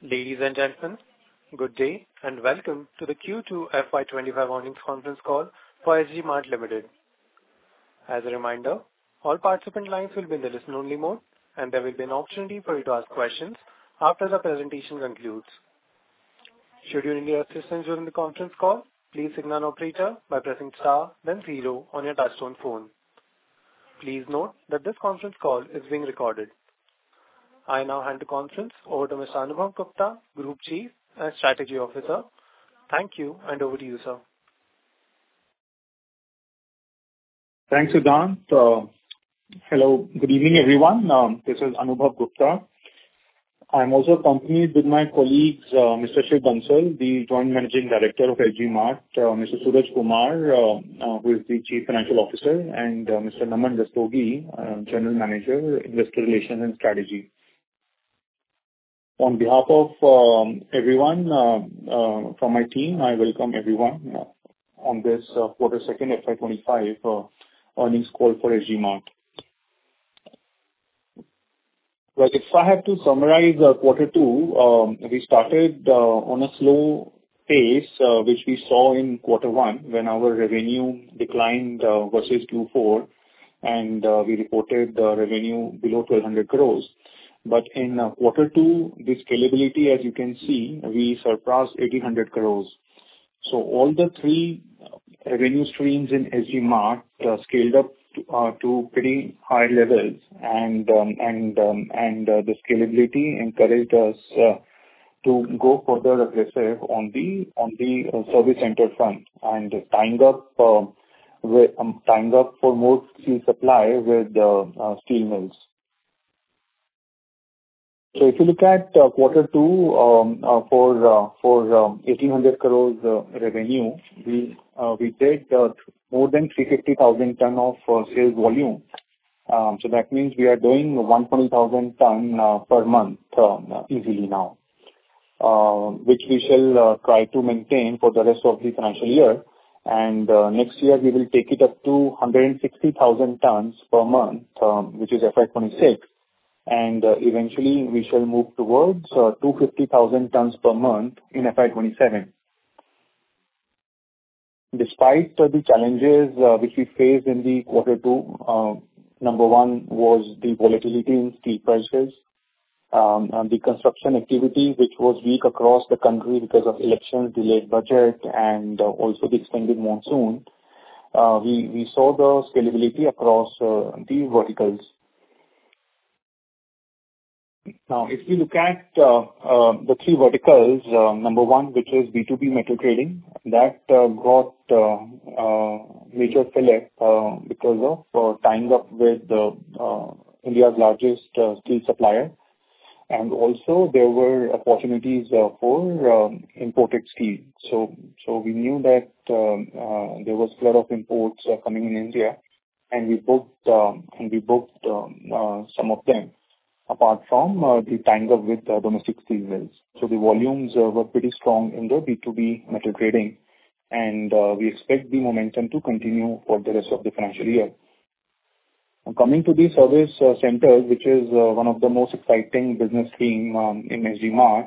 Ladies and gentlemen, good day and welcome to the Q2 FY25 earnings conference call for SG Mart Limited. As a reminder, all participant lines will be in the listen-only mode, and there will be an opportunity for you to ask questions after the presentation concludes. Should you need assistance during the conference call, please signal an operator by pressing star, then zero on your touch-tone phone. Please note that this conference call is being recorded. I now hand the conference over to Mr. Anubhav Gupta, Group Chief and Strategy Officer. Thank you, and over to you, sir. Thanks, Siddhant. Hello, good evening, everyone. This is Anubhav Gupta. I'm also accompanied with my colleagues, Mr. Shiv Bansal, the Joint Managing Director of SG Mart, Mr. Suraj Kumar, who is the Chief Financial Officer, and Mr. Naman Rastogi, General Manager, Investor Relations and Strategy. On behalf of everyone from my team, I welcome everyone on this quarter second FY25 earnings call for SG Mart. Well, if I have to summarize quarter two, we started on a slow pace, which we saw in quarter one when our revenue declined versus Q4, and we reported revenue below 1,200 crores. But in quarter two, the scalability, as you can see, we surpassed 1,800 crores. So all the three revenue streams in SG Mart scaled up to pretty high levels, and the scalability encouraged us to go further aggressive on the service center front and tying up for more steel supply with steel mills. So if you look at quarter two for 1,800 crores revenue, we did more than 350,000 ton of sales volume. So that means we are doing 120,000 ton per month easily now, which we shall try to maintain for the rest of the financial year. And next year, we will take it up to 160,000 tons per month, which is FY26. And eventually, we shall move towards 250,000 tons per month in FY27. Despite the challenges which we faced in the quarter two, number one was the volatility in steel prices, and the construction activity, which was weak across the country because of elections, delayed budget, and also the extended monsoon. We saw the scalability across the verticals. Now, if we look at the three verticals, number one, which is B2B metal trading, that got major fillip because of tying up with India's largest steel supplier. And also, there were opportunities for imported steel. So we knew that there was a flood of imports coming in India, and we booked some of them, apart from the tying up with domestic steel mills. So the volumes were pretty strong in the B2B metal trading, and we expect the momentum to continue for the rest of the financial year. Coming to the service centers, which is one of the most exciting business streams in SG Mart,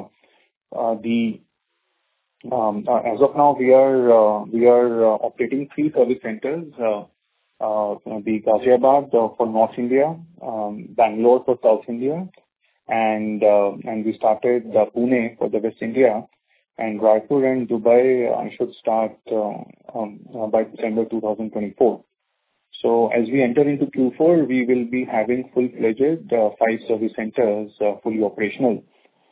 as of now, we are operating three service centers. The Ghaziabad for North India, Bangalore for South India, and we started Pune for the West India, and Raipur and Dubai should start by December 2024. So as we enter into Q4, we will be having full-fledged 5 service centers fully operational.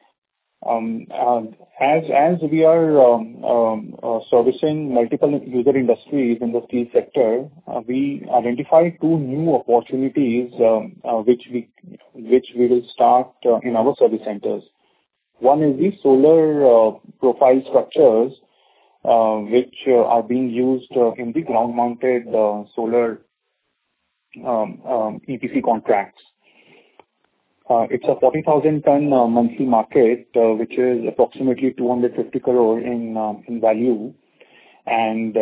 As we are servicing multiple user industries in the steel sector, we identified 2 new opportunities which we will start in our service centers. One is the solar profile structures, which are being used in the ground-mounted solar EPC contracts. It's a 40,000 ton monthly market, which is approximately 250 crore in value. And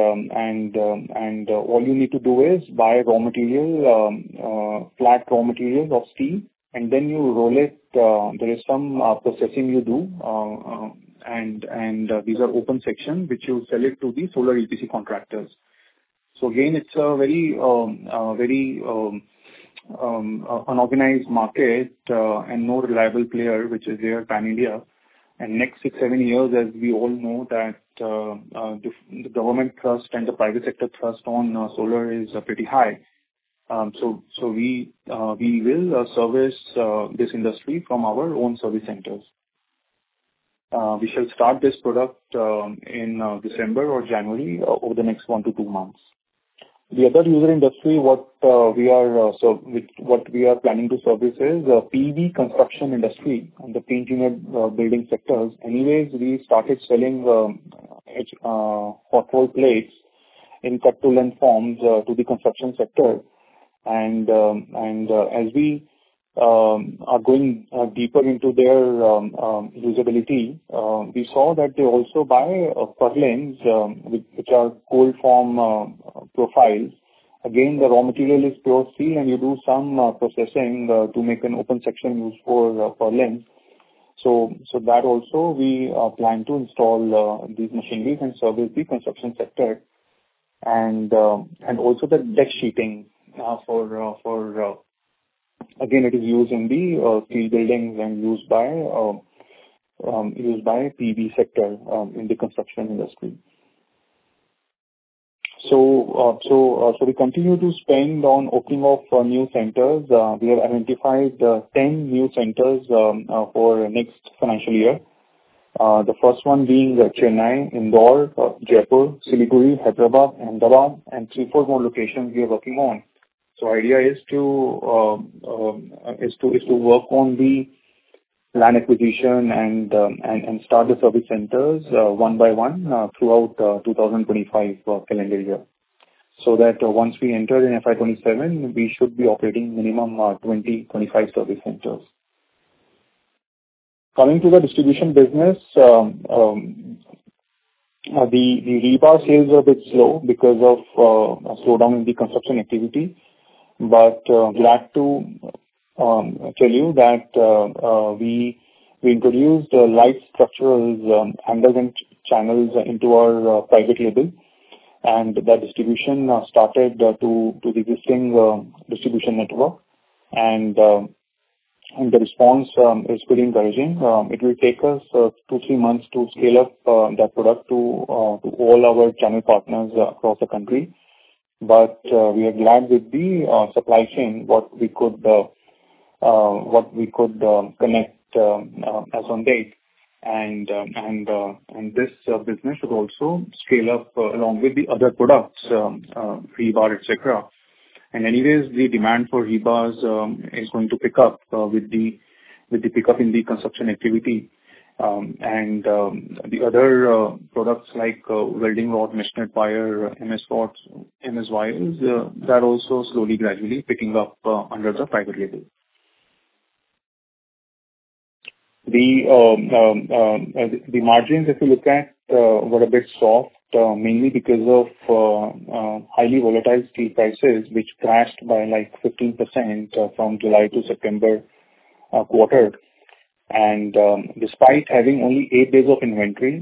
all you need to do is buy raw material, flat raw materials of steel, and then you roll it. There is some processing you do, and these are open section which you sell it to the solar EPC contractors. So again, it's a very unorganized market and no reliable player which is there pan-India. And next 6-7 years, as we all know, that the government thrust and the private sector thrust on solar is pretty high. So we will service this industry from our own service centers. We shall start this product in December or January over the next 1 to 2 months. The other user industry, what we are planning to service is PV construction industry and the pre-engineered building sectors. Anyways, we started selling hot roll plates in cut to length forms to the construction sector, and as we are going deeper into their usability, we saw that they also buy purlins, which are cold form profiles. Again, the raw material is pure steel, and you do some processing to make an open section used for purlins. So that also we plan to install these machineries and service the construction sector, and also the deck sheeting for again, it is used in the steel buildings and used by PV sector in the construction industry. So we continue to spend on opening of new centers. We have identified 10 new centers for next financial year. The first one being Chennai, Indore, Jaipur, Siliguri, Hyderabad, Ahmedabad, and 3-4 more locations we are working on. So idea is to work on the land acquisition and start the service centers one by one throughout 2025 calendar year. So that once we enter in FY27, we should be operating minimum 20-25 service centers. Coming to the distribution business, the rebar sales are a bit slow because of a slowdown in the construction activity. But glad to tell you that we introduced light structural angles and channels into our private label, and the distribution started to the existing distribution network, and the response is pretty encouraging. It will take us 2-3 months to scale up that product to all our channel partners across the country. But we are glad with the supply chain, what we could connect as on date, and this business should also scale up along with the other products, rebar, etc. And anyways, the demand for rebars is going to pick up with the pickup in the construction activity. And the other products like welding rod, meshnate wire, MS rods, MS wires, that also slowly, gradually picking up under the private label. The margins, if you look at, were a bit soft, mainly because of highly volatile steel prices, which crashed by like 15% from July to September quarter. And despite having only 8 days of inventory,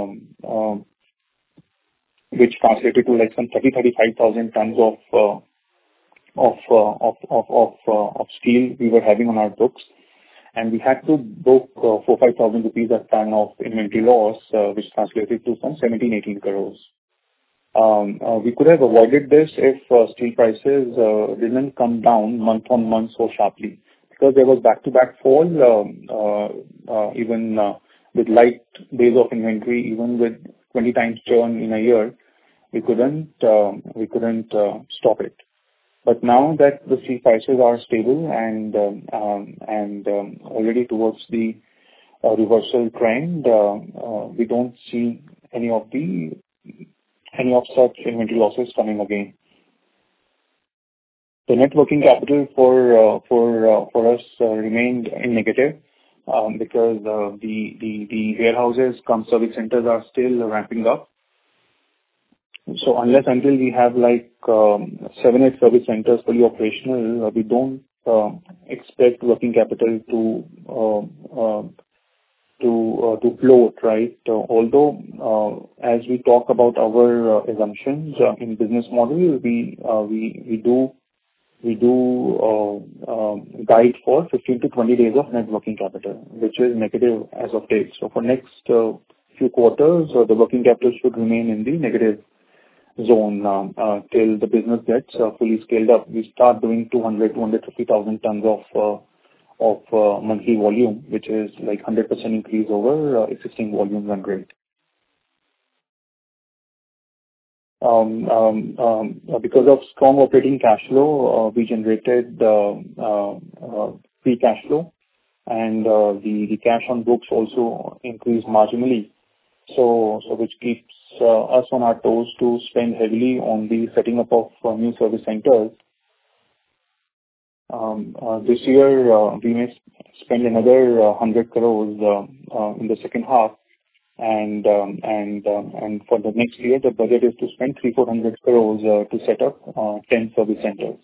which translated to like some 35,000 tons of steel we were having on our books, and we had to book 4,000-5,000 rupees a ton of inventory loss, which translated to some 17-18 crores. We could have avoided this if steel prices didn't come down month on month so sharply. Because there was back-to-back fall, even with light days of inventory, even with 20 times churn in a year, we couldn't stop it. But now that the steel prices are stable and already towards the reversal trend, we don't see any of such inventory losses coming again. The net working capital for us remained in negative because the warehouses cum service centers are still ramping up. So unless until we have like 7-8 service centers fully operational, we don't expect working capital to float, right? Although, as we talk about our assumptions in business model, we do guide for 15 to 20 days of net working capital, which is negative as of date. So for next few quarters, the working capital should remain in the negative zone till the business gets fully scaled up. We start doing 250,000 tons of monthly volume, which is like 100% increase over existing volume run rate. Because of strong operating cash flow, we generated free cash flow, and the cash on books also increased marginally. So which keeps us on our toes to spend heavily on the setting up of new service centers. This year, we may spend another 100 crores in the second half, and for the next year, the budget is to spend 300-400 crores to set up 10 service centers.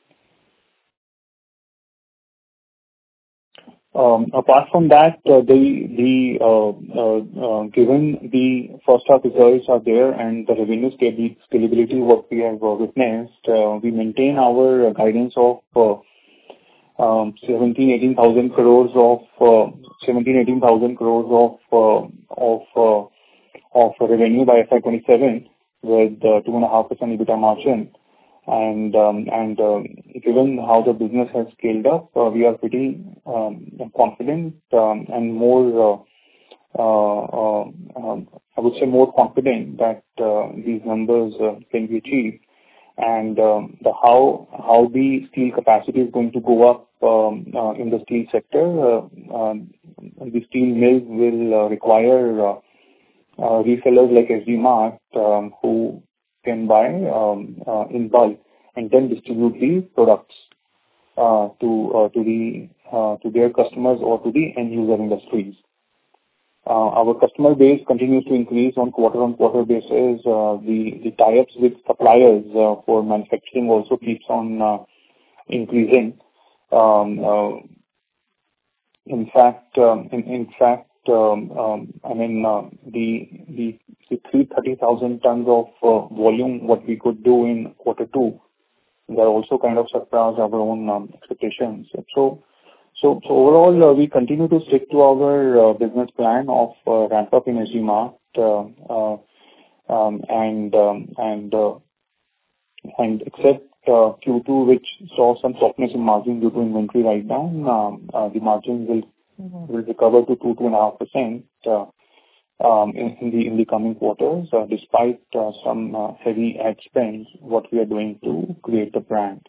Apart from that, given the first half results are there and the revenue scalability what we have witnessed, we maintain our guidance of 17,000-18,000 crores of revenue by FY27 with 2.5% EBITDA margin. And given how the business has scaled up, we are pretty confident and more, I would say more confident that these numbers can be achieved. And how the steel capacity is going to go up in the steel sector, the steel mills will require resellers like SG Mart who can buy in bulk and then distribute the products to their customers or to the end user industries. Our customer base continues to increase on quarter-on-quarter basis. The tie-ups with suppliers for manufacturing also keeps on increasing. In fact, I mean, the 330,000 tons of volume what we could do in quarter two, that also kind of surpassed our own expectations. So overall, we continue to stick to our business plan of ramp up in SG Mart, and except Q2, which saw some softness in margin due to inventory write down, the margin will recover to 2.5% in the coming quarters, despite some heavy ad spends what we are doing to create the brand.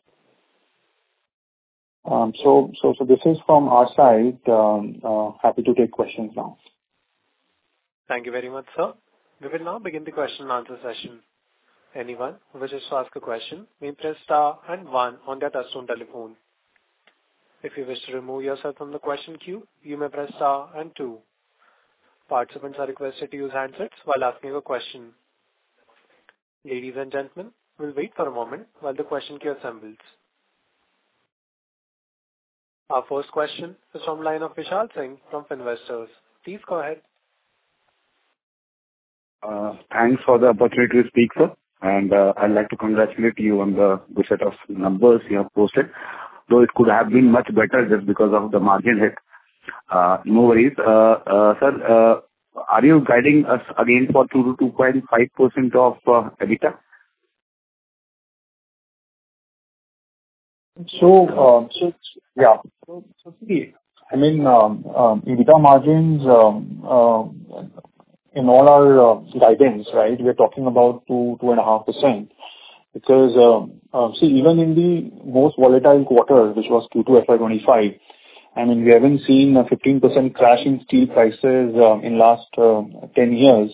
So this is from our side. Happy to take questions now. Thank you very much, sir. We will now begin the question and answer session. Anyone who wishes to ask a question may press star and one on their touchtone telephone. If you wish to remove yourself from the question queue, you may press star and two. Participants are requested to use handsets while asking a question. Ladies and gentlemen, we'll wait for a moment while the question queue assembles. Our first question is from line of Vishal Singh from Finvestors. Please go ahead. Thanks for the opportunity to speak, sir. And I'd like to congratulate you on the good set of numbers you have posted. Though it could have been much better just because of the margin hit. No worries. Sir, are you guiding us again for 2 to 2.5% of EBITDA? So yeah. So see, I mean, EBITDA margins in all our guidance, right? We're talking about 2.5%. Because see, even in the most volatile quarter, which was Q2 FY25, I mean, we haven't seen a 15% crash in steel prices in last 10 years.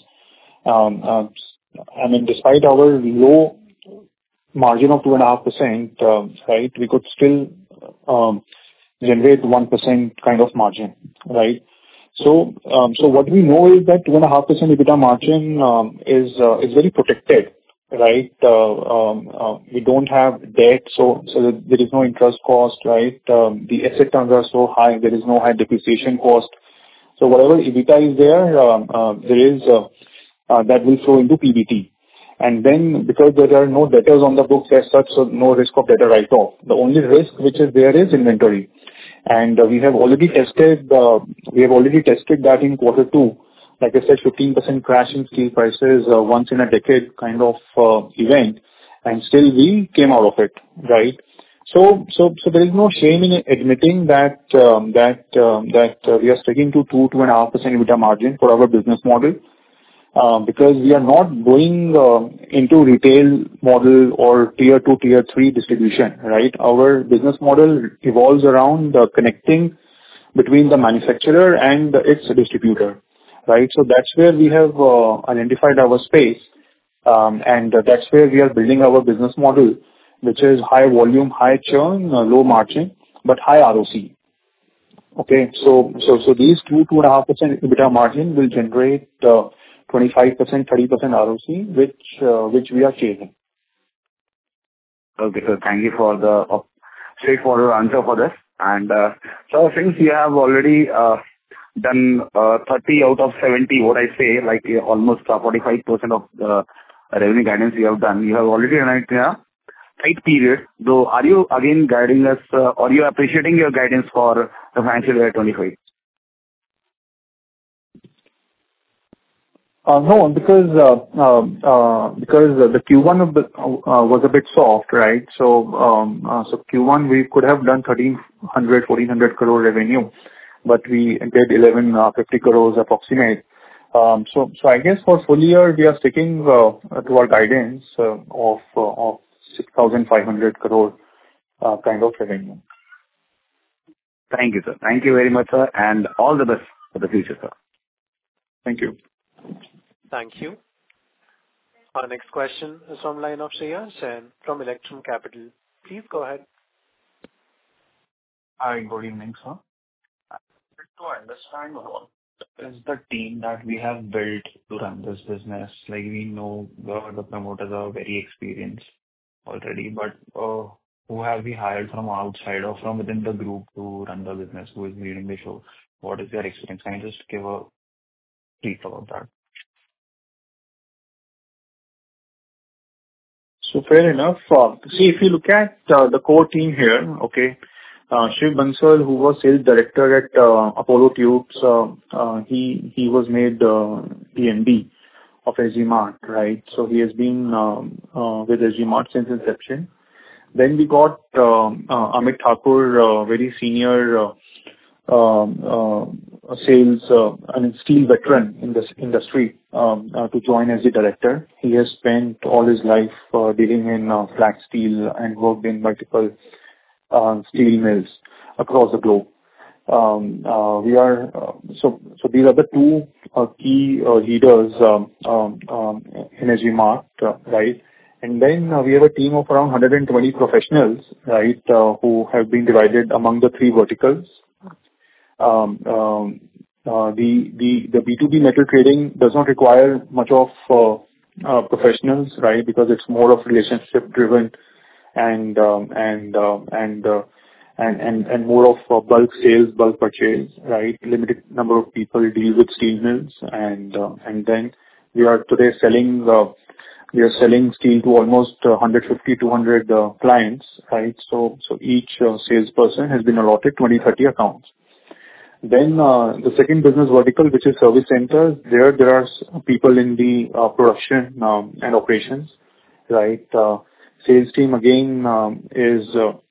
I mean, despite our low margin of 2.5%, right, we could still generate 1% kind of margin, right? So what we know is that 2.5% EBITDA margin is very protected right? We don't have debt, so there is no interest cost, right? The asset turns are so high, there is no high depreciation cost. So whatever EBITDA is there, that will flow into PBT. And then because there are no debtors on the books as such, so no risk of debtor write-off. The only risk which is there is inventory. And we have already tested that in quarter two. Like I said, 15% crash in steel prices, once in a decade kind of event, and still we came out of it, right? So there is no shame in admitting that we are sticking to 2.5% EBITDA margin for our business model. Because we are not going into retail model or tier 2, tier 3 distribution, right? Our business model evolves around connecting between the manufacturer and its distributor, right? So that's where we have identified our space, and that's where we are building our business model, which is high volume, high churn, low margin, but high ROC. Okay, so these 2.5% EBITDA margin will generate 25%, 30% ROC, which we are chasing. Okay, so thank you for the straightforward answer for this. And so since you have already done 30 out of 70, what I say, like almost 45% of the revenue guidance you have done, you have already done it in a tight period. So are you again guiding us, or you appreciating your guidance for the financial year 25? No, because the Q1 was a bit soft, right? So Q1 we could have done 1,400 crore revenue, but we did 1,150 crores approximate. So I guess for full year we are sticking to our guidance of 6,500 crore kind of revenue. Thank you, sir. Thank you very much, sir, and all the best for the future, sir. Thank you. Thank you. Our next question is from line of Shreya Sen from Electrum Capital. Please go ahead. Hi, good evening, sir. To understand what is the team that we have built to run this business, like we know the promoters are very experienced already, but who have we hired from outside or from within the group to run the business, who is leading the show? What is their experience? Can you just give a brief about that? So fair enough. See, if you look at the core team here, okay, Shiv Bansal, who was sales director at Apollo Tubes, he was made the MD of SG Mart, right? So he has been with SG Mart since inception. Then we got Amit Thakur, very senior sales and steel veteran in this industry, to join as the director. He has spent all his life dealing in flat steel and worked in multiple steel mills across the globe. We are so these are the two key leaders in SG Mart, right? And then we have a team of around 120 professionals, right, who have been divided among the three verticals. The B2B metal trading does not require much of professionals, right? Because it's more of relationship driven and more of bulk sales, bulk purchase, right? Limited number of people deal with steel mills, and then we are today selling steel to almost 150-200 clients, right? So each salesperson has been allotted 20-30 accounts. Then the second business vertical, which is service centers, there are people in the production and operations, right? Sales team again is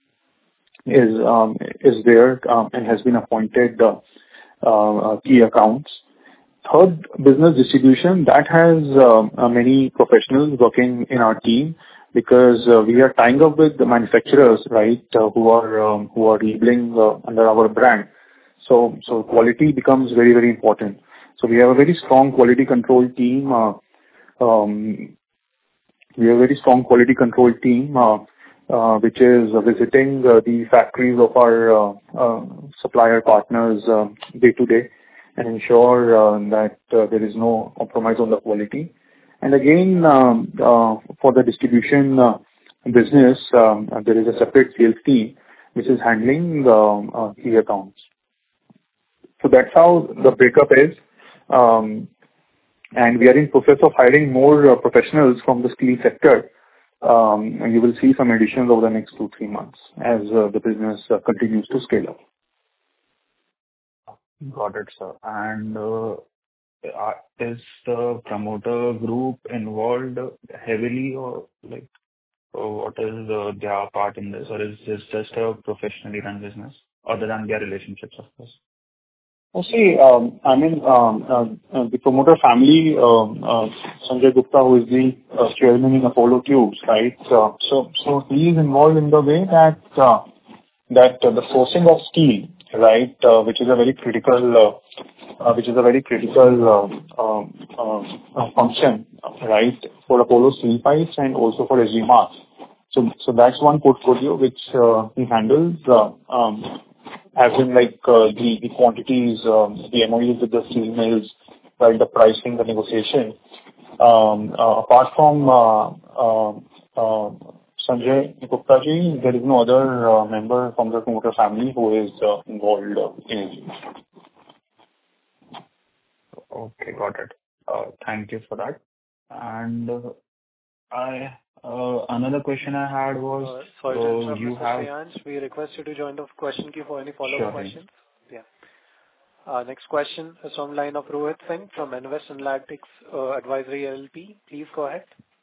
there and has been appointed key accounts. Third, business distribution, that has many professionals working in our team, because we are tying up with the manufacturers, right, who are labeling under our brand. So quality becomes very, very important. So we have a very strong quality control team. Which is visiting the factories of our supplier partners day to day, and ensure that there is no compromise on the quality. And again, for the distribution business, there is a separate sales team which is handling key accounts. So that's how the breakup is. And we are in process of hiring more professionals from the steel sector. And you will see some additions over the next 2-3 months as the business continues to scale up. Got it, sir. And is the promoter group involved heavily, or like, what is their part in this, or is this just a professionally run business other than their relationships, of course? See, the promoter family, Sanjay Gupta, who is the chairman in Apollo Tubes, right? So he is involved in the way that the sourcing of steel, right, which is a very critical function, right, for Apollo Steel Pipes and also for SG Mark. So that's one portfolio which he handles. As in like the quantities, the MOUs with the steel mills, right, the pricing, the negotiation. Apart from Sanjay Gupta ji, there is no other member from the promoter family who is involved in it. Okay, got it. Thank you for that. And another question I had was, sorry to interrupt, you Mr. have... Shreyansh, we request you to join the question queue for any follow-up Sure. questions. Yeah. Next question is from line of Rohit Singh from Invest Analytics Advisory LLP. Please go ahead.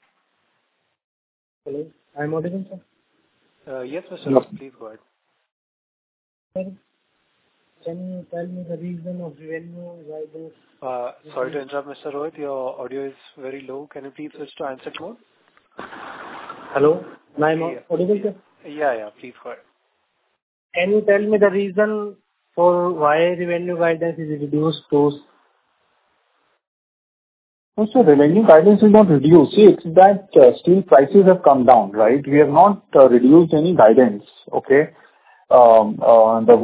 Hello, I'm audible, sir. Yes, Mr. Rohit, please go ahead. Sir, can you tell me the reason of revenue guidance? Sorry to interrupt, Mr. Rohit. Your audio is very low. Can you please switch to answer mode? Hello, I'm audible, sir. Yeah, please go ahead. Can you tell me the reason for why revenue guidance is reduced to? No, so revenue guidance is not reduced. See, it's that steel prices have come down, right? We have not reduced any guidance, okay? The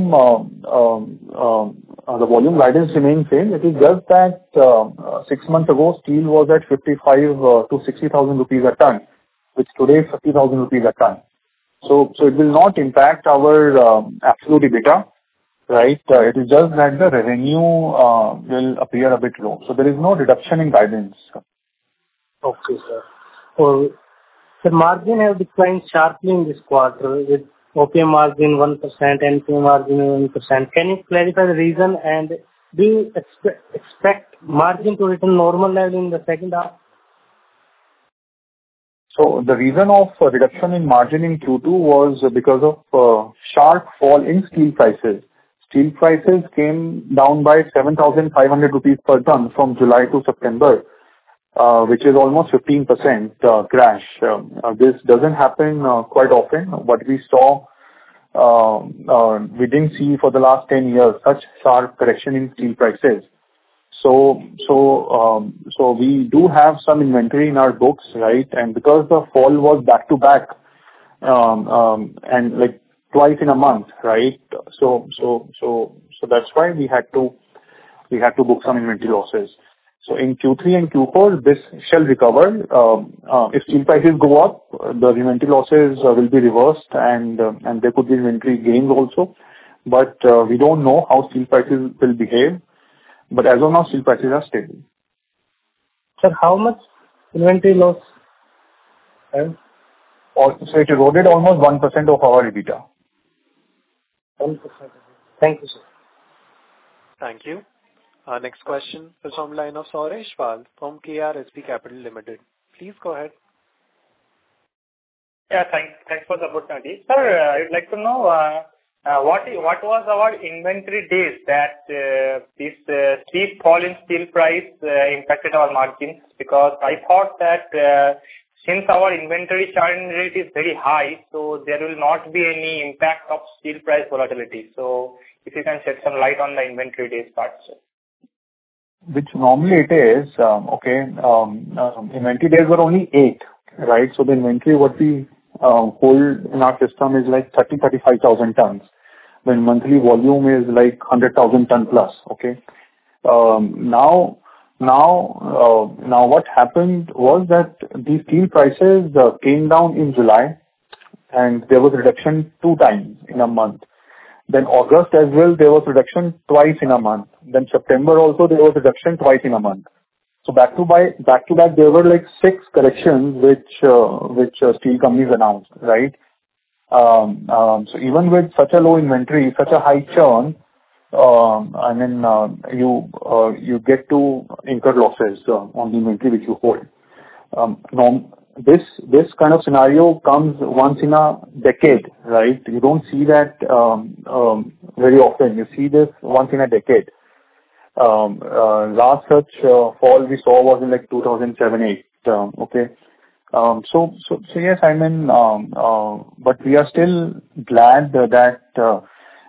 volume guidance remains same. It is just that 6 months ago, steel was at 55 to 60,000 rupees a ton, which today is 50,000 rupees a ton. So it will not impact our absolute EBITDA, right? It is just that the revenue will appear a bit low. So there is no reduction in guidance. Okay, sir. So the margin have declined sharply in this quarter with OPM margin 1%, NPM margin 1%. Can you clarify the reason, and do you expect margin to return normal level in the second half? So the reason of reduction in margin in Q2 was because of sharp fall in steel prices. Steel prices came down by 7,500 rupees per ton from July to September, which is almost 15% crash. This doesn't happen quite often, but we didn't see for the last 10 years such sharp correction in steel prices. So we do have some inventory in our books, right? And because the fall was back to back, and like twice in a month, right? So that's why we had to book some inventory losses. So in Q3 and Q4, this shall recover. If steel prices go up, the inventory losses will be reversed, and there could be inventory gains also. But we don't know how steel prices will behave. But as of now, steel prices are stable. Sir, how much inventory loss? So it eroded almost 1% of our EBITDA. 1%. Thank you, sir. Thank you. Our next question is from line of Sauresh Pal from KRSP Capital Limited. Please go ahead. Yeah, thanks for the opportunity. Sir, I'd like to know what was our inventory days that this steep fall in steel price impacted our margins? Because I thought that since our inventory churn rate is very high, so there will not be any impact of steel price volatility. So if you can shed some light on the inventory days part, sir. Which normally it is, inventory days were only 8, right? So the inventory what we hold in our system is like 35,000 tons, when monthly volume is like 100,000 ton plus, okay? Now, Now what happened was that the steel prices came down in July, and there was reduction 2 times in a month. Then August as well, there was reduction twice in a month. Then September also, there was reduction twice in a month. So back to back, there were like 6 corrections which steel companies announced, right? So even with such a low inventory, such a high churn, I mean, you get to incur losses on the inventory which you hold. Now, this kind of scenario comes once in a decade, right? You don't see that very often. You see this once in a decade. Last such fall we saw was in like 2007-8. Okay. So yes, I mean, but we are still glad that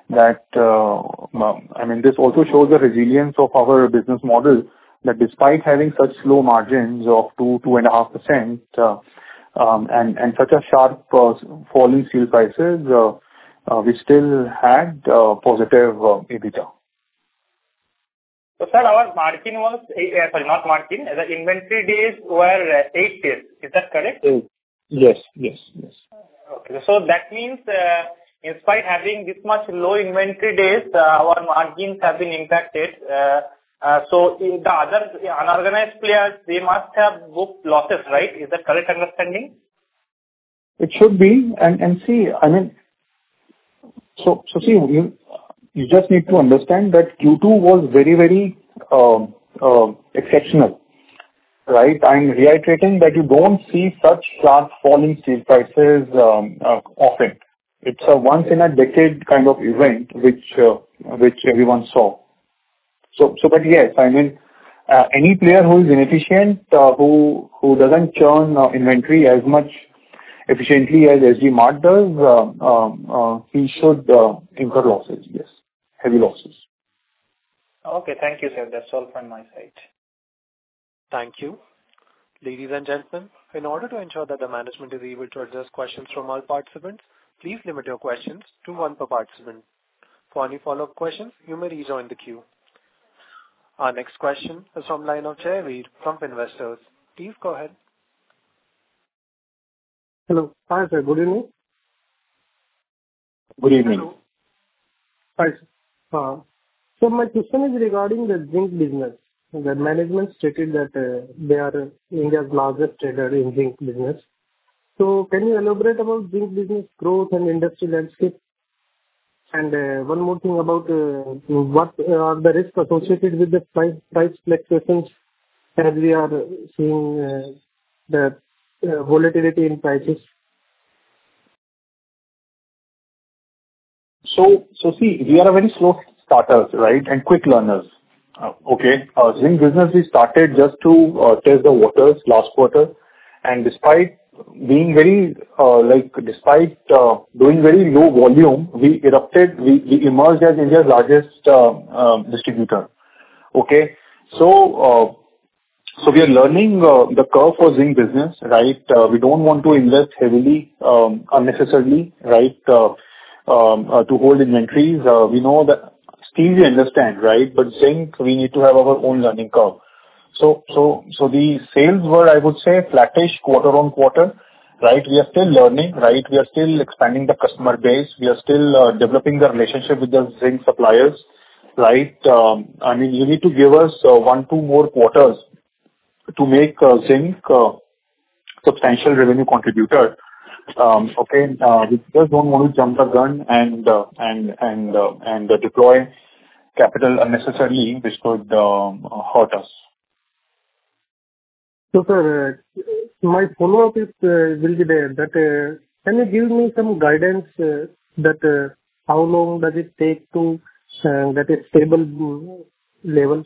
I mean, this also shows the resilience of our business model, that despite having such low margins of 2.5%, and such a sharp fall in steel prices, we still had positive EBITDA. So, sir, our margin was, not margin, the inventory days were 8 days. Is that correct? Yes. Okay. So that means, in spite having this much low inventory days, our margins have been impacted. So the other unorganized players, they must have booked losses, right? Is that correct understanding? It should be. And see, I mean, so see, you just need to understand that Q2 was very, very exceptional, right? I'm reiterating that you don't see such sharp fall in steel prices often. It's a once in a decade kind of event which everyone saw. But yes, I mean, any player who is inefficient, who doesn't churn inventory as much efficiently as SG Mart does, he should incur losses. Yes, heavy losses. Okay, thank you, sir. That's all from my side. Thank you. Ladies and gentlemen, in order to ensure that the management is able to address questions from all participants, please limit your questions to 1 per participant. For any follow-up questions, you may rejoin the queue. Our next question is from line of Jayveer from Investors. Please go ahead. Hello. Hi, sir. Good evening. Good evening. Hello. Hi, sir. So my question is regarding the zinc business. The management stated that they are India's largest trader in zinc business. So can you elaborate about zinc business growth and industry landscape? And one more thing about what are the risks associated with the price fluctuations, as we are seeing the volatility in prices? So see, we are a very slow starters, right, and quick learners. Okay, zinc business we started just to test the waters last quarter, and despite being very doing very low volume, we emerged as India's largest distributor. Okay, so we are learning the curve for zinc business, right? We don't want to invest heavily unnecessarily, right? To hold inventories. We know that steel we understand, right? But zinc, we need to have our own learning curve. So the sales were, I would say, flattish quarter-on-quarter, right? We are still learning, right? We are still expanding the customer base. We are still developing the relationship with the zinc suppliers, right? I mean, you need to give us 1-2 more quarters to make zinc substantial revenue contributor. Okay, we just don't want to jump the gun and deploy capital unnecessarily, which could hurt us. So, sir, my follow-up is will be there. That can you give me some guidance that how long does it take to that is stable level?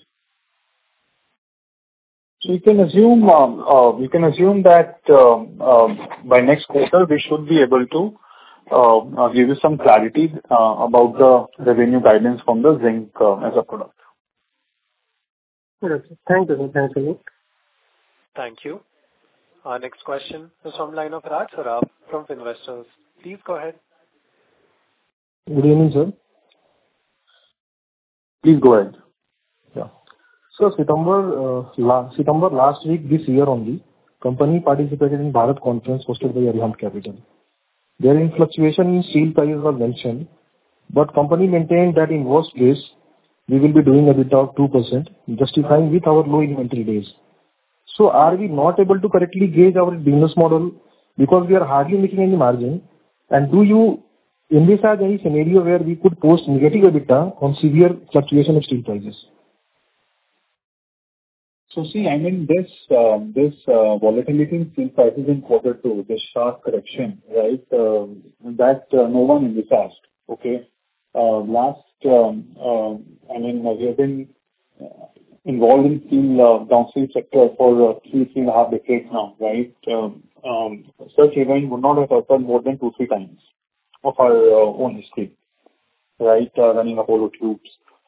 So you can assume that by next quarter we should be able to give you some clarity about the revenue guidance from the zinc as a product. Okay. Thank you, sir. Thanks a lot. Thank you. Our next question is from line of Raj Saraf from Investors. Please go ahead. Good evening, sir. Please go ahead. Yeah. So September last week, this year only, company participated in Bharat conference hosted by Arihant Capital. Therein fluctuation in steel prices was mentioned, but company maintained that in worst case, we will be doing a bit of 2%, justifying with our low inventory days. So are we not able to correctly gauge our business model because we are hardly making any margin? And do you envisage any scenario where we could post negative EBITDA on severe fluctuation of steel prices? So see, I mean, this volatility in steel prices in quarter two, this sharp correction, right, that no one envisaged. Okay. I mean, we have been involved in steel downstream sector for 3.5 decades now, right? Such event would not have happened more than 2-3 times of our own history, right? Running Apollo tubes.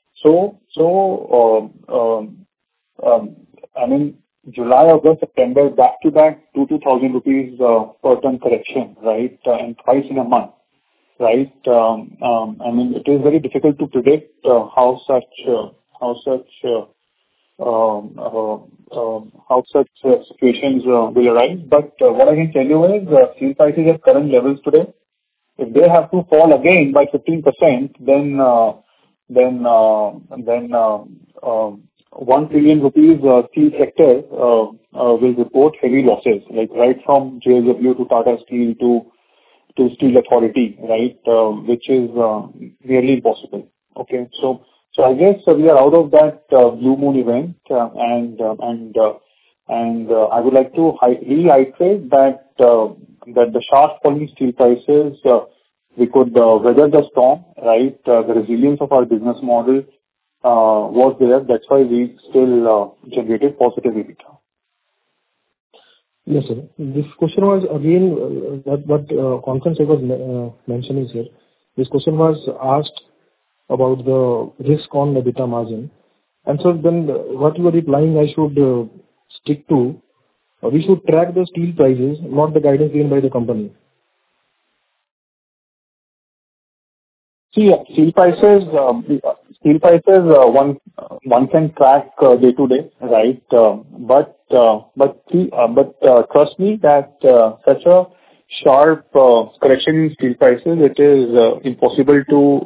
I mean, July, August, September, back to back, 2,000 rupees per ton correction, right? And twice in a month, right? I mean, it is very difficult to predict how such situations will arise. But what I can tell you is steel prices at current levels today, if they have to fall again by 15%, then 1 trillion rupees steel sector will report heavy losses, like right from JSW to Tata Steel to Steel Authority, right? Which is nearly impossible. Okay, so I guess we are out of that blue moon event, and I would like to reiterate that the sharp falling steel prices, we could weather the storm, right? The resilience of our business model was there. That's why we still generated positive EBITDA. Yes, sir. This question was again what conference I was mentioning here. This question was asked about the risk on the EBITDA margin. And so then what you are replying I should stick to, we should track the steel prices, not the guidance given by the company. See, steel prices, one can track day to day, right? But trust me that such a sharp correction in steel prices, it is impossible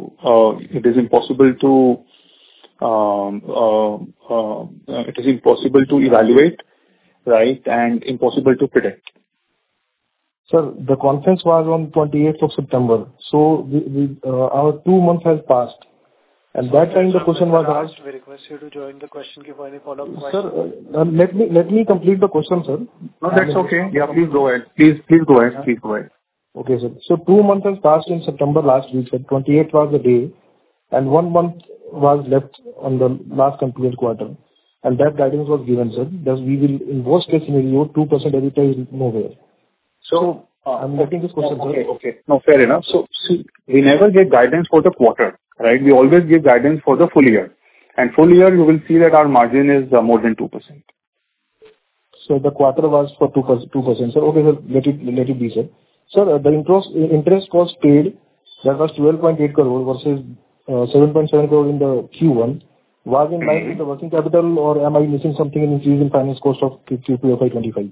to evaluate, right? And impossible to predict. Sir, the conference was on 28th of September. So our 2 months has passed. And that time the question was asked. We request you to join the question queue for any follow-up questions. Sir, let me complete the question, sir. No, that's okay. Yeah, please go ahead. Please go ahead. Okay, sir. So 2 months has passed in September last week, sir. 28th was the day. And 1 month was left on the last completed quarter. And that guidance was given, sir. That we will, in worst case scenario, 2% EBITDA is nowhere. So I'm getting this question, sir. Okay. No, fair enough. So see, we never give guidance for the quarter, right? We always give guidance for the full year. And full year, you will see that our margin is more than 2%. So the quarter was for 2%. So okay, sir, let it be, sir. Sir, the interest cost paid, that was 12.8 crore versus 7.7 crore in the Q1. Was in line with the working capital, or am I missing something in increase in finance cost of Q2 FY25?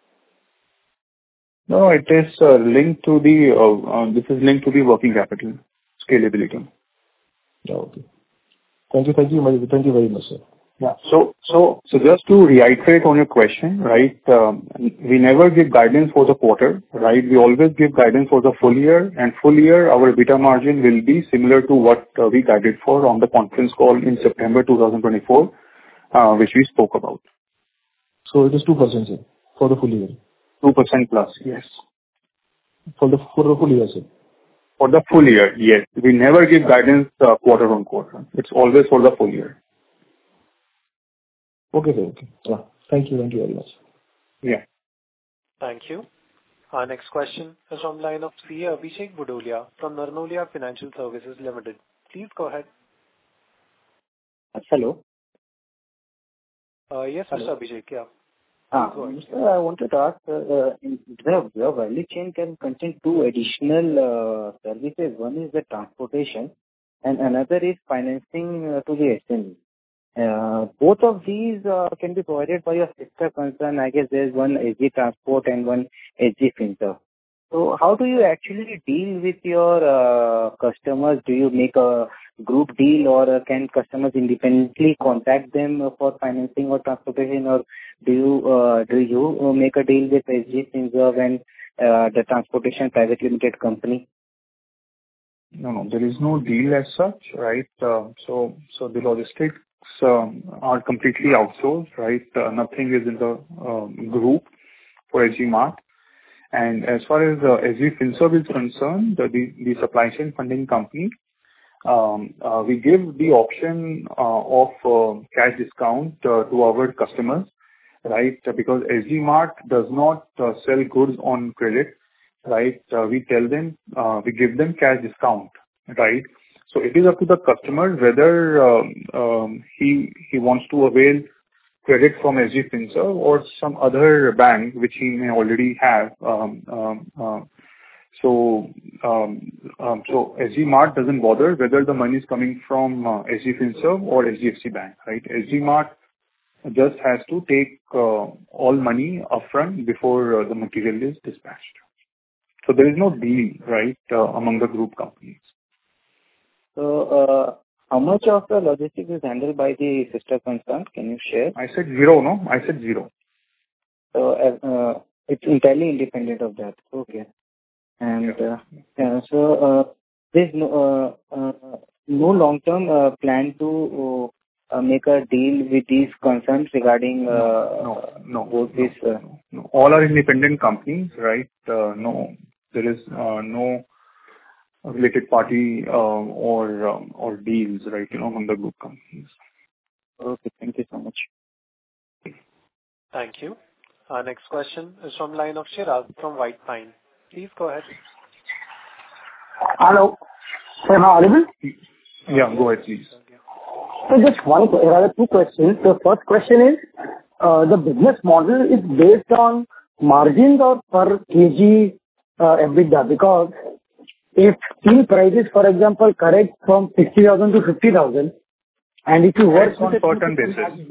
No, it is linked to the working capital scalability. Yeah, okay. Thank you very much, sir. Yeah. So just to reiterate on your question, right? We never give guidance for the quarter, right? We always give guidance for the full year, and full year our EBITDA margin will be similar to what we guided for on the conference call in September 2024, which we spoke about. So it is 2%, sir, for the full year. 2% plus, yes. For the full year, sir. For the full year, yes. We never give guidance quarter on quarter. It's always for the full year. Okay, sir. Okay. Yeah. Thank you very much. Yeah. Thank you. Our next question is from the line of CA Abhishek Budolia from Narnolia Financial Services Limited. Please go ahead. Hello. Yes, Mr. Abhishek, yeah. Sir, I wanted to ask, the value chain can contain 2 additional services. One is the transportation and another is financing to the SME. Both of these can be provided by your sister concern. I guess there's one SG Transport and one SG Finserv. So how do you actually deal with your customers? Do you make a group deal, or can customers independently contact them for financing or transportation, or do you make a deal with SG Finserv and the Transportation Private Limited company? No, there is no deal as such, right? So the logistics are completely outsourced, right? Nothing is in the group for SG Mart. And as far as SG Finserv is concerned, the supply chain funding company, we give the option of cash discount to our customers, right? Because SG Mart does not sell goods on credit, right? We tell them, we give them cash discount, right? So it is up to the customer whether he wants to avail credit from SG Finserv or some other bank which he may already have. So SG Mart doesn't bother whether the money is coming from SG Finserv or SGFC Bank, right? SG Mart just has to take all money upfront before the material is dispatched. So there is no deal, right, among the group companies. So how much of the logistics is handled by the sister concern? Can you share? I said zero, no? I said zero. So it's entirely independent of that. Okay. And so there's no long-term plan to make a deal with these concerns regarding both these. No. All are independent companies, right? No, there is no related party or deals, right, among the group companies. Okay, thank you so much. Thank you. Our next question is from line of Chirag from White Pine. Please go ahead. Hello. Am I audible? Yeah, go ahead, please. So just rather two questions. The first question is, the business model is based on margins or per kg EBITDA? Because if steel prices, for example, correct from 60,000 to 50,000, and if you work it's on per ton basis.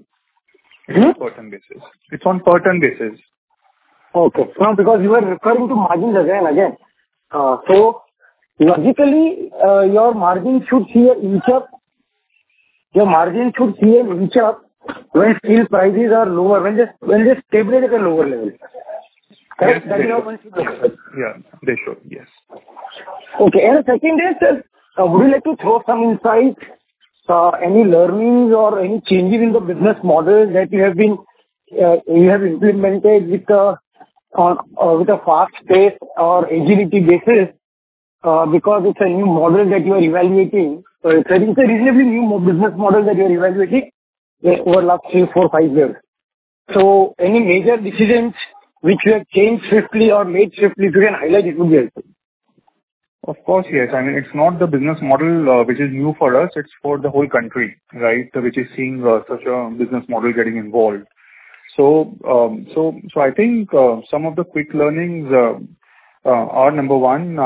It's on per ton basis. Okay. No, because you were referring to margins again and again. So logically, your margin should see an inch up. Your margin should see an inch up when steel prices are lower, when they stabilize at a lower level. Correct? Yes, that is how one should look at it. Yeah, they should. Yes. Okay. And the second is, would you like to throw some insights, any learnings or any changes in the business model that you have implemented with a fast pace or agility basis, because it's a new model that you are evaluating. So it's a reasonably new business model that you are evaluating over the last 3, 4, 5 years. So any major decisions which you have changed swiftly or made swiftly, if you can highlight, it would be helpful. Of course, yes. I mean, it's not the business model which is new for us. It's for the whole country, right, which is seeing such a business model getting involved. So I think some of the quick learnings are, number one,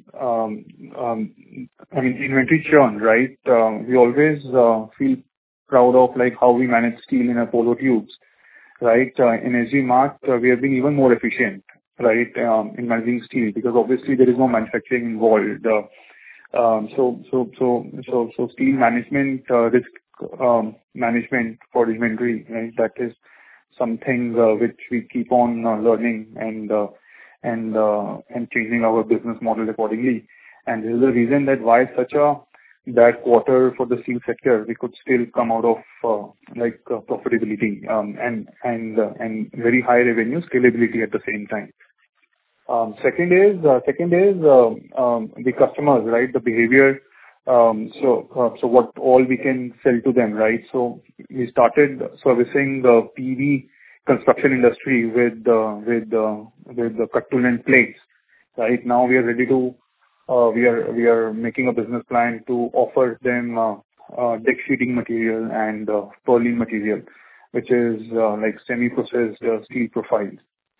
I mean, inventory churn, right? We always feel proud of like how we manage steel in Apollo tubes, right? In SG Mart, we have been even more efficient, right, in managing steel, because obviously there is no manufacturing involved. So steel management, risk management for inventory, right? That is something which we keep on learning and changing our business model accordingly. And this is the reason that why such a bad quarter for the steel sector, we could still come out of profitability and very high revenue scalability at the same time. Second is the customers, right? The behavior. So what all we can sell to them, right? So we started servicing the PV construction industry with the cut-to length plates. Right now we are ready to we are making a business plan to offer them deck sheeting material and purlin material, which is like semi-processed steel profiles.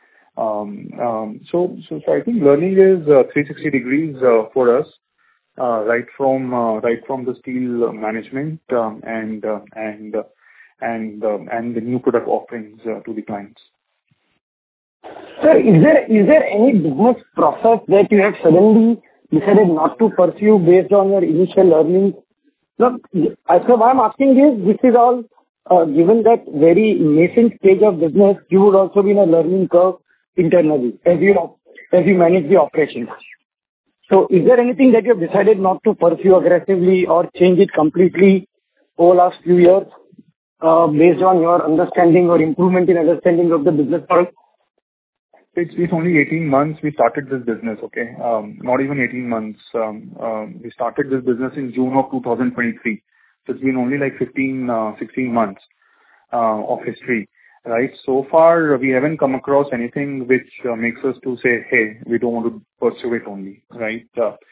So I think learning is 360 degrees for us, right from the steel management and and the new product offerings to the clients. Sir, is there any business process that you have suddenly decided not to pursue based on your initial learnings? Look, so why I'm asking is, this is all given that very nascent stage of business, you would also be in a learning curve internally as you manage the operations. So is there anything that you have decided not to pursue aggressively or change it completely over last few years, based on your understanding or improvement in understanding of the business model? It's only 18 months we started this business, okay? Not even 18 months. We started this business in June of 2023. So it's been only like 16 months of history, right? So far, we haven't come across anything which makes us to say, hey, we don't want to pursue it only, right?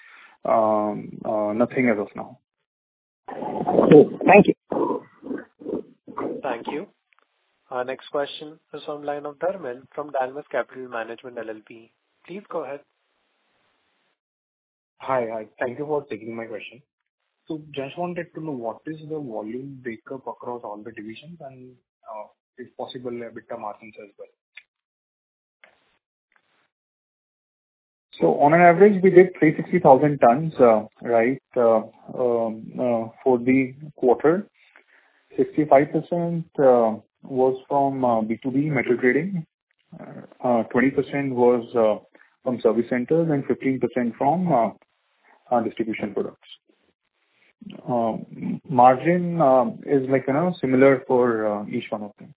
Nothing as of now. Thank you. Thank you. Our next question is from line of Dharmil from Dalmus Capital Management LLP. Please go ahead. Hi. Thank you for taking my question. So just wanted to know what is the volume breakup across all the divisions and, if possible, EBITDA margins as well. So on an average, we did 360,000 tons, right, for the quarter. 65% was from B2B metal trading, 20% was from service centers, and 15% from distribution products. Margin is like, similar for each one of them.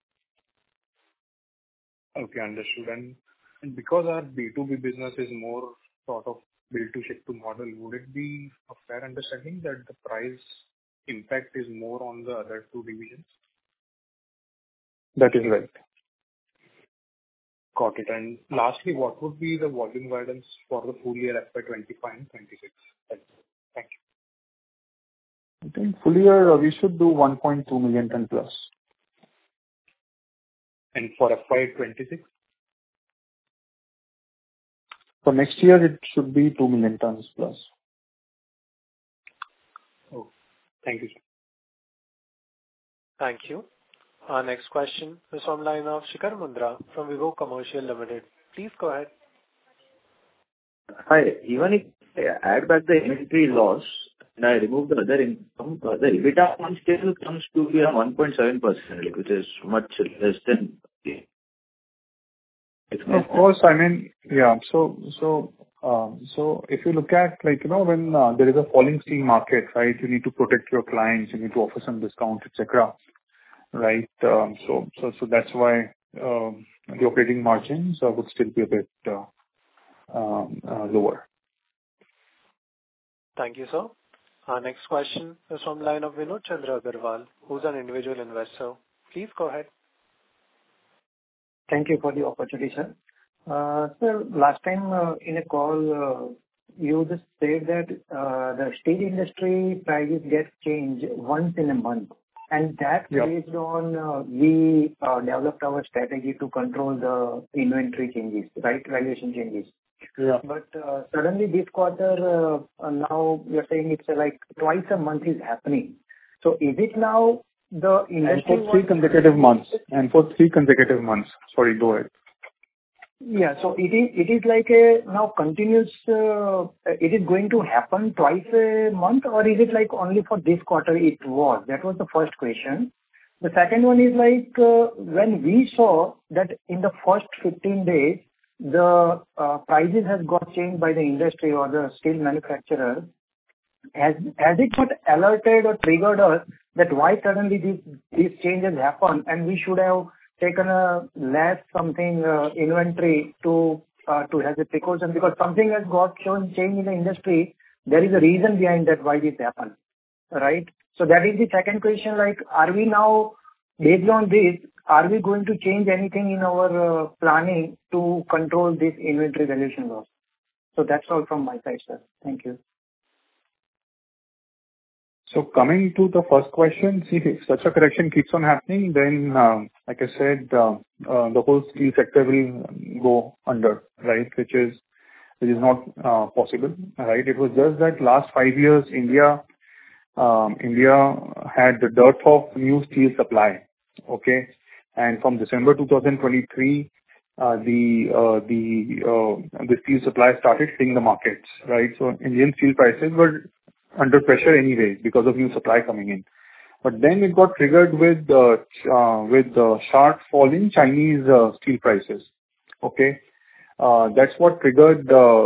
Okay, understood. And because our B2B business is more sort of build to ship to model, would it be a fair understanding that the price impact is more on the other two divisions? That is right. Got it. And lastly, what would be the volume guidance for the full year FY 25 and 26? Thank you. I think full year we should do 1.2 million ton plus. And for FY 26? For next year, it should be 2 million tons plus. Oh, thank you, sir. Thank you. Our next question is from line of Shikhar Mundra from Vivo Commercial Limited. Please go ahead. Hi. Even if I add back the inventory loss and I remove the other income, the EBITDA still comes to be around 1.7%, which is much less than the. Of course, I mean, yeah. So if you look at, like, when there is a falling steel market, right, you need to protect your clients, you need to offer some discounts, etc. Right? So that's why the operating margins would still be a bit lower. Thank you, sir. Our next question is from line of Vinod Chandra Agarwal, who's an individual investor. Please go ahead. Thank you for the opportunity, sir. Sir, last time in a call, you just said that the steel industry prices get changed once in a month. And that based on we developed our strategy to control the inventory changes, right? Valuation changes. Yeah. But suddenly this quarter, now you're saying it's like twice a month is happening. So is it now the industry? And for 3 consecutive months. Sorry, go ahead. Yeah. So it is like a now continuous, it is going to happen twice a month, or is it like only for this quarter it was? That was the first question. The second one is like, when we saw that in the first 15 days, the prices has got changed by the industry or the steel manufacturer, has it got alerted or triggered us that why suddenly these changes happen and we should have taken a less something inventory to have a precaution, because something has got shown change in the industry. There is a reason behind that why this happened, right? So that is the second question. Like, are we now based on this? Are we going to change anything in our planning to control this inventory valuation loss? So that's all from my side, sir. Thank you. So coming to the first question, see, if such a correction keeps on happening, then, like I said, the whole steel sector will go under, right? Which is not possible, right? It was just that last 5 years, India had the dearth of new steel supply, Okay? And from December 2023, the steel supply started hitting the markets, right? So Indian steel prices were under pressure anyway because of new supply coming in. But then it got triggered with sharp fall in Chinese steel prices. Okay? That's what triggered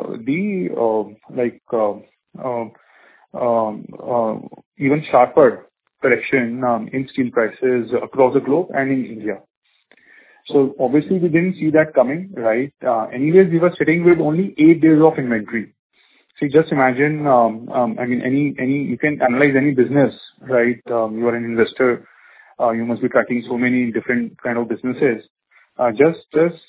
even sharper correction in steel prices across the globe and in India. So obviously we didn't see that coming, right? Anyways, we were sitting with only 8 days of inventory. See, just imagine, I mean, you can analyze any business, right? You are an investor, you must be tracking so many different kind of businesses. Just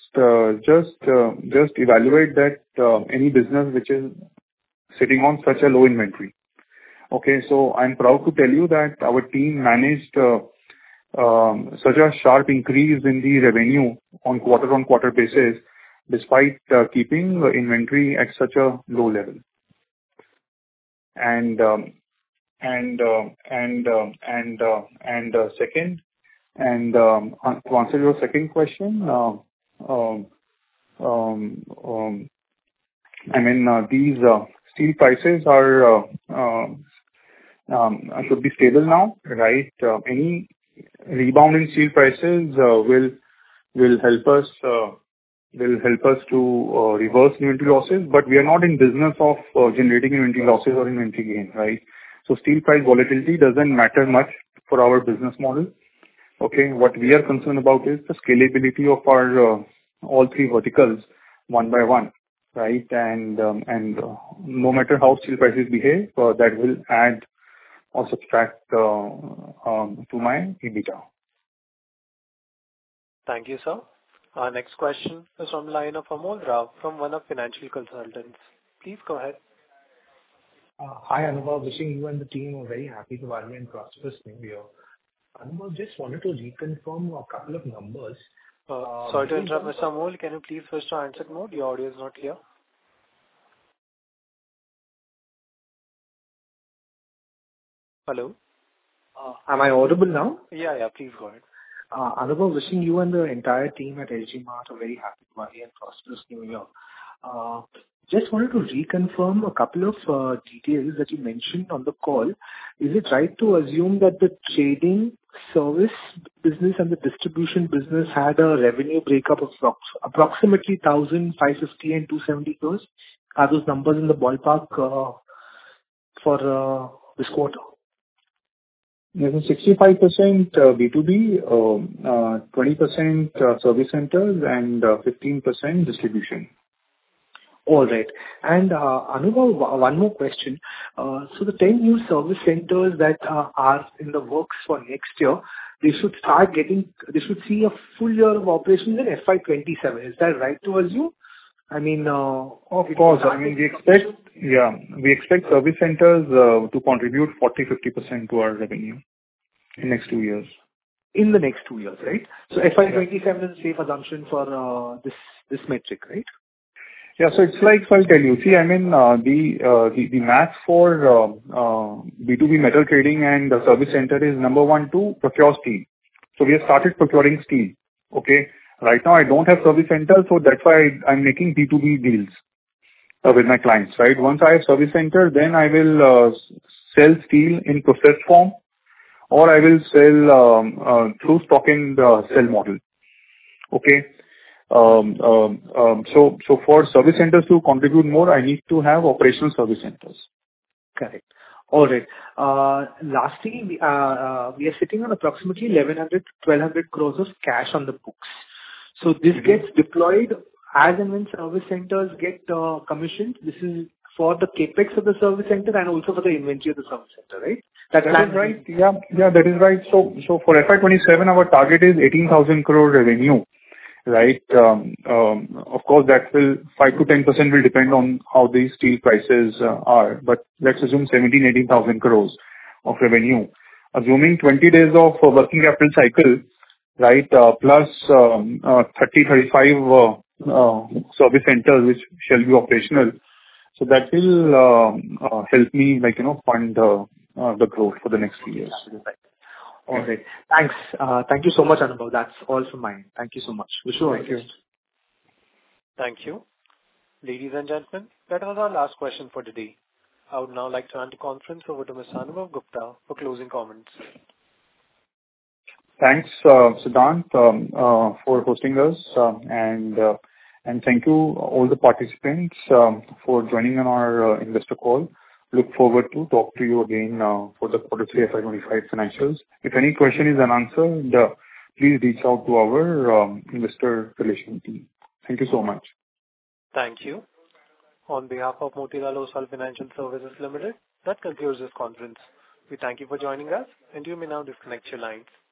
evaluate that any business which is sitting on such a low inventory. Okay, so I'm proud to tell you that our team managed such a sharp increase in the revenue on quarter-on-quarter basis, despite keeping the inventory at such a low level. To answer your second question, I mean, these steel prices should be stable now, right? Any rebound in steel prices will help us to reverse inventory losses, but we are not in business of generating inventory losses or inventory gain, right? So steel price volatility doesn't matter much for our business model. Okay, what we are concerned about is the scalability of our all three verticals one by one, right? And no matter how steel prices behave, that will add or subtract to my EBITDA. Thank you, sir. Our next question is from the line of Amol Rao from One Up Financial Consultants. Please go ahead. Hi, Anubhav. Wishing you and the team a very happy Diwali and prosperous New Year. Anubhav, just wanted to reconfirm a couple of numbers. Sorry to interrupt, Mr. Amol. Can you please switch to handset mode? Your audio is not clear. Hello? Am I audible now? Yeah, please go ahead. Anubhav, wishing you and the entire team at SG Mart a very happy Diwali and prosperous New Year. Just wanted to reconfirm a couple of details that you mentioned on the call. Is it right to assume that the trading service business and the distribution business had a revenue breakup of approximately 1,550 and 270 crores? Are those numbers in the ballpark for this quarter? Yes, 65% B2B, 20% service centers, and 15% distribution. All right. And Anubhav, one more question. So the 10 new service centers that are in the works for next year, they should see a full year of operations in FY27. Is that right to assume? I mean, of course. I mean, we expect service centers to contribute 40-50% to our revenue in next 2 years. In the next 2 years, right? So FY27 is a safe assumption for this metric, right? Yeah. So it's like, so I'll tell you. See, I mean, the math for B2B metal trading and the service center is number one to procure steel. So we have started procuring steel. Okay. Right now I don't have service center, so that's why I'm making B2B deals with my clients, right? Once I have service center, then I will sell steel in processed form, or I will sell through stock and sell model. Okay. So for service centers to contribute more, I need to have operational service centers. Correct. All right. Lastly, we are sitting on approximately 1,100-1,200 crores of cash on the books. So this gets deployed as and when service centers get commissioned. This is for the capex of the service center and also for the inventory of the service center, right? That is right. Yeah, that is right. So for FY27, our target is 18,000 crore revenue. Right. Of course, that will 5-10% will depend on how these steel prices are. But let's assume 17,000-18,000 crores of revenue, assuming 20 days of working capital cycle, right? Plus 30-35 service centers which shall be operational. So that will help me, fund the growth for the next few years. All right. Thanks. Thank you so much, Anubhav. That's all from mine. Thank you so much. Wish you all the best. Thank you. Ladies and gentlemen, that was our last question for today. I would now like to hand the conference over to Ms. Anubhav Gupta for closing comments. Thanks, Siddhant, for hosting us, and thank you all the participants for joining on our investor call. Look forward to talk to you again for the quarter 3 FY25 financials. If any question is unanswered, please reach out to our investor relations team. Thank you so much. Thank you. On behalf of Motilal Oswal Financial Services Limited, that concludes this conference. We thank you for joining us, and you may now disconnect your lines.